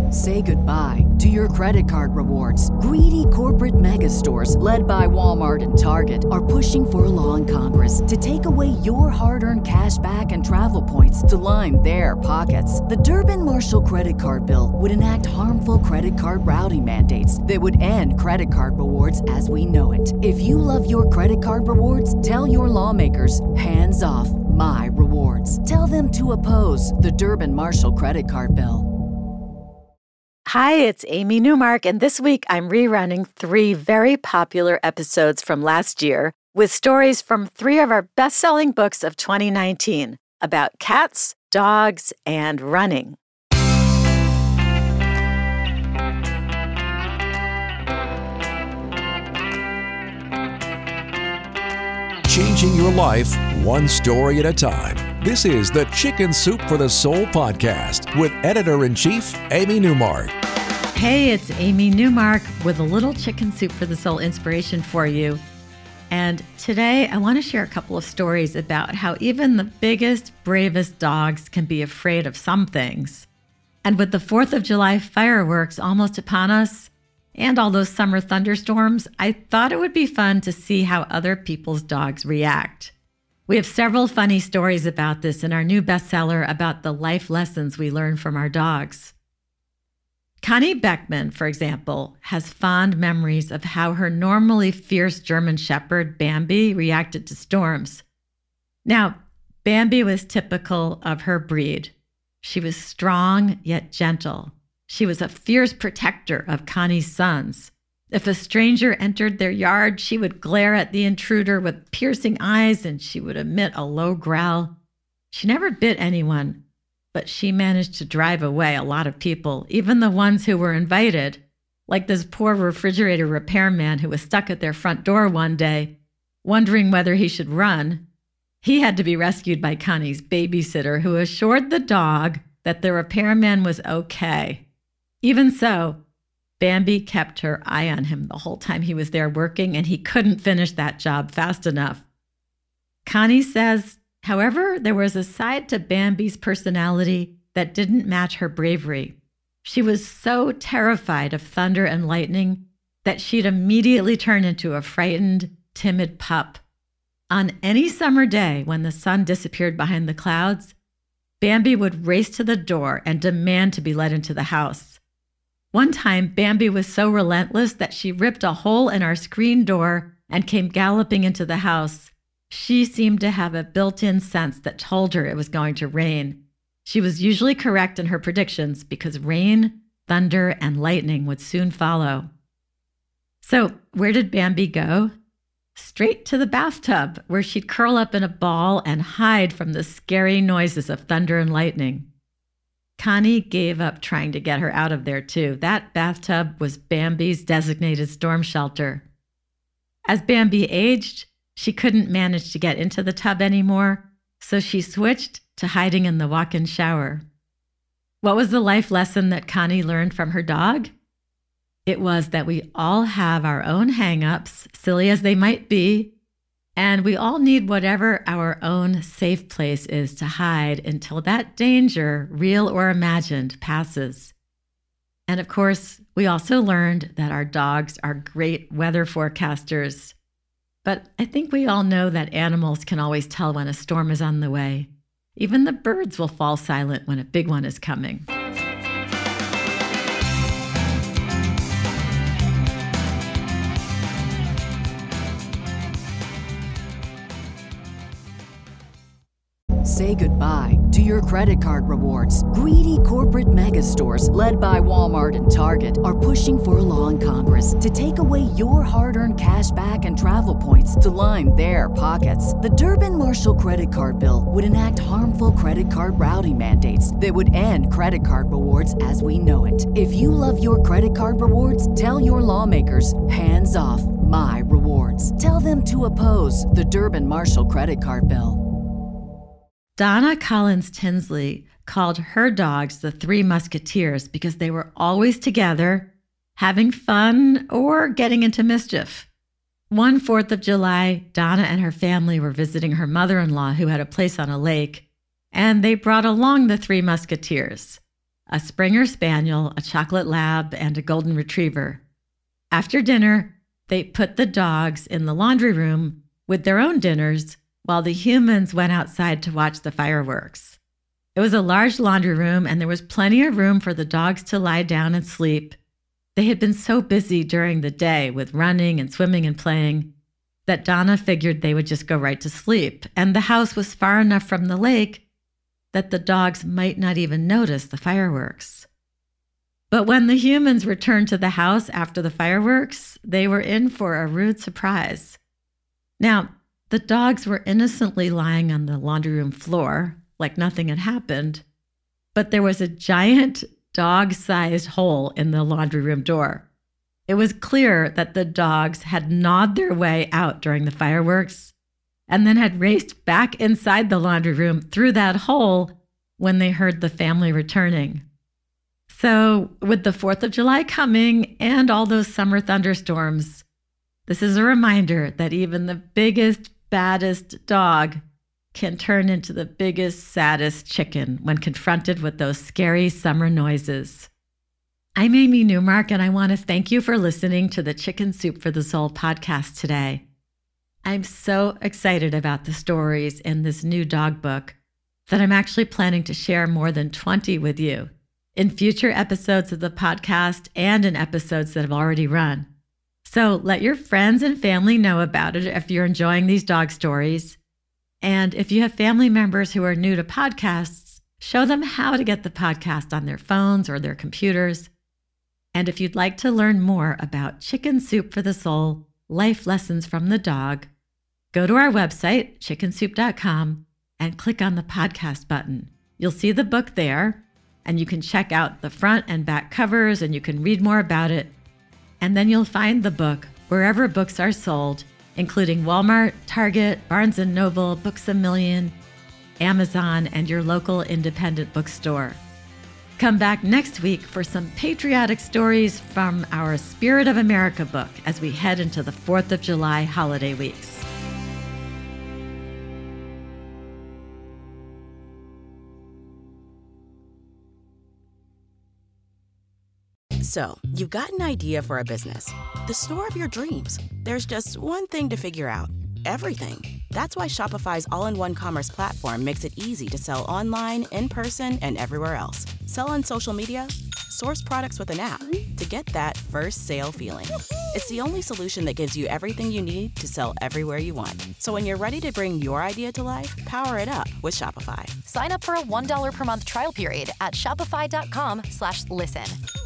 Say goodbye to your credit card rewards. Greedy corporate mega stores, led by Walmart and Target, are pushing for a law in Congress to take away your hard-earned cash back and travel points to line their pockets. The Durbin-Marshall credit card bill would enact harmful credit card routing mandates that would end credit card rewards as we know it. If you love your credit card rewards, tell your lawmakers, hands off my rewards. Tell them to oppose the Durbin-Marshall credit card bill. Hi, it's Amy Newmark, and this week I'm rerunning 3 very popular episodes from last year with stories from 3 of our best-selling books of 2019 about cats, dogs, and running. Changing your life one story at a time. This is the Chicken Soup for the Soul podcast with Editor-in-Chief Amy Newmark. Hey, it's Amy Newmark with a little Chicken Soup for the Soul inspiration for you. And today I want to share a couple of stories about how even the biggest, bravest dogs can be afraid of some things. And with the 4th of July fireworks almost upon us, and all those summer thunderstorms, I thought it would be fun to see how other people's dogs react. We have several funny stories about this in our new bestseller about the life lessons we learn from our dogs. Connie Beckman, for example, has fond memories of how her normally fierce German Shepherd, Bambi, reacted to storms. Now, Bambi was typical of her breed. She was strong yet gentle. She was a fierce protector of Connie's sons. If a stranger entered their yard, she would glare at the intruder with piercing eyes and she would emit a low growl. She never bit anyone, but she managed to drive away a lot of people, even the ones who were invited, like this poor refrigerator repairman who was stuck at their front door one day, wondering whether he should run. He had to be rescued by Connie's babysitter, who assured the dog that the repairman was okay. Even so, Bambi kept her eye on him the whole time he was there working, and he couldn't finish that job fast enough. Connie says, however, there was a side to Bambi's personality that didn't match her bravery. She was so terrified of thunder and lightning that she'd immediately turn into a frightened, timid pup. On any summer day when the sun disappeared behind the clouds, Bambi would race to the door and demand to be let into the house. One time, Bambi was so relentless that she ripped a hole in our screen door and came galloping into the house. She seemed to have a built-in sense that told her it was going to rain. She was usually correct in her predictions because rain, thunder, and lightning would soon follow. So, where did Bambi go? Straight to the bathtub, where she'd curl up in a ball and hide from the scary noises of thunder and lightning. Connie gave up trying to get her out of there, too. That bathtub was Bambi's designated storm shelter. As Bambi aged, she couldn't manage to get into the tub anymore, so she switched to hiding in the walk-in shower. What was the life lesson that Connie learned from her dog? It was that we all have our own hang-ups, silly as they might be, and we all need whatever our own safe place is to hide until that danger, real or imagined, passes. And of course, we also learned that our dogs are great weather forecasters. But I think we all know that animals can always tell when a storm is on the way. Even the birds will fall silent when a big one is coming. Say goodbye to your credit card rewards. Greedy corporate mega stores, led by Walmart and Target, are pushing for a law in Congress to take away your hard-earned cash back and travel points to line their pockets. The Durbin-Marshall credit card bill would enact harmful credit card routing mandates that would end credit card rewards as we know it. If you love your credit card rewards, tell your lawmakers, hands off my rewards. Tell them to oppose the Durbin-Marshall credit card bill. Donna Collins Tinsley called her dogs the Three Musketeers because they were always together, having fun or getting into mischief. One 4th of July, Donna and her family were visiting her mother-in-law who had a place on a lake, and they brought along the Three Musketeers, a Springer Spaniel, a chocolate lab, and a golden retriever. After dinner, they put the dogs in the laundry room with their own dinners while the humans went outside to watch the fireworks. It was a large laundry room, and there was plenty of room for the dogs to lie down and sleep. They had been so busy during the day with running and swimming and playing that Donna figured they would just go right to sleep, and the house was far enough from the lake that the dogs might not even notice the fireworks. But when the humans returned to the house after the fireworks, they were in for a rude surprise. Now, the dogs were innocently lying on the laundry room floor, like nothing had happened, but there was a giant dog-sized hole in the laundry room door. It was clear that the dogs had gnawed their way out during the fireworks and then had raced back inside the laundry room through that hole when they heard the family returning. So, with the 4th of July coming and all those summer thunderstorms, this is a reminder that even the biggest, baddest dog can turn into the biggest, saddest chicken when confronted with those scary summer noises. I'm Amy Newmark, and I want to thank you for listening to the Chicken Soup for the Soul podcast today. I'm so excited about the stories in this new dog book that I'm actually planning to share more than 20 with you in future episodes of the podcast and in episodes that have already run. So let your friends and family know about it if you're enjoying these dog stories. And if you have family members who are new to podcasts, show them how to get the podcast on their phones or their computers. And if you'd like to learn more about Chicken Soup for the Soul, Life Lessons from the Dog, go to our website, chickensoup.com, and click on the podcast button. You'll see the book there, and you can check out the front and back covers, and you can read more about it. And then you'll find the book wherever books are sold, including Walmart, Target, Barnes & Noble, Books A Million, Amazon, and your local independent bookstore. Come back next week for some patriotic stories from our Spirit of America book as we head into the 4th of July holiday weeks. So, you've got an idea for a business, the store of your dreams. There's just one thing to figure out: everything. That's why Shopify's all-in-one commerce platform makes it easy to sell online, in person, and everywhere else. Sell on social media, source products with an app to get that first sale feeling. It's the only solution that gives you everything you need to sell everywhere you want. So when you're ready to bring your idea to life, power it up with Shopify. Sign up for a $1 per month trial period at shopify.com/listen.